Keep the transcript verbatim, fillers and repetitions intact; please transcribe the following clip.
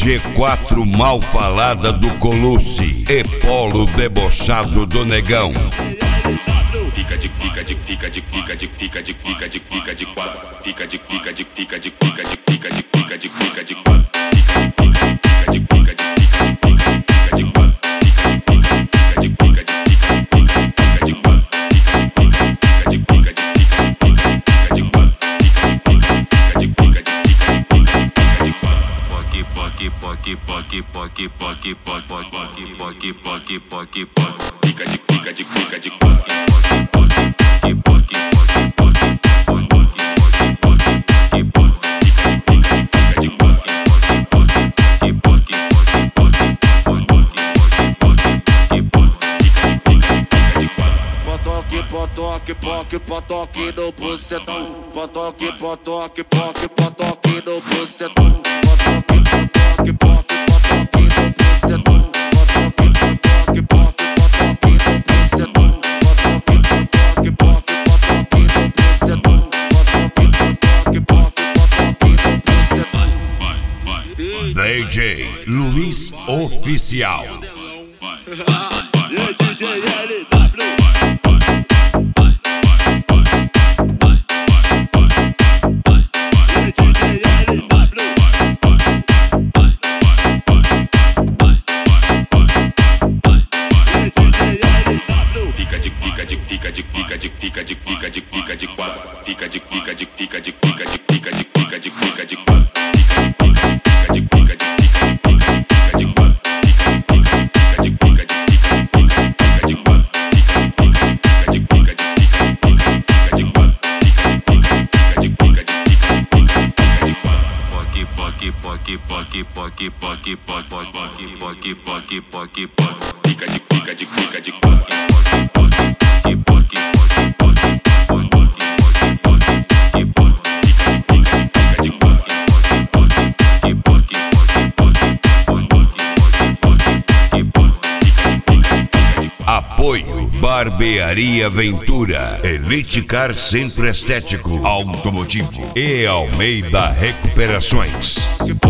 G quatro mal falada do Colucci e Polo debochado do Negão. Fica de fica de fica de fica de fica de fica de fica de quatro. Fica de fica de fica de fica de fica de fica de fica de quatro. Fica de fica de fica de fica de quatro. Fica de fica de fica de fica de quatro. Fica de fica de fica de fica de quatro. Fica de fica de fica de quatro. Poque poque poque poque poque poque poque poque poque poque poque. Fica de fica de fica de quatro. Potoque, poque, potoque no bucetão. Potoque, potoque, poque, potoque no bucetão. Potoque, potoque, poque, potoque no bucetão. Potoque, potoque, poque, potoque no bucetão. Potoque, potoque, poque, potoque no bucetão. Potoque, potoque, poque, potoque no bucetão. D J Luiz Oficial. E aí, D J L W. Fica de fica de fica de fica de fica de fica de fica de quatro. Fica de fica de fica de fica de fica de fica de fica de quatro. Fica de fica de fica de fica de fica de quatro. Fica de fica de fica de fica de quatro. Fica de fica de fica de fica de quatro. Fica de fica de fica de fica de quatro. Poque poque poque poque poque poque poque poque poque poque poque. Fica de fica de fica de quatro. Apoio Barbearia Ventura, Elite Car Centro Estético Automotivo e Almeida Recuperações.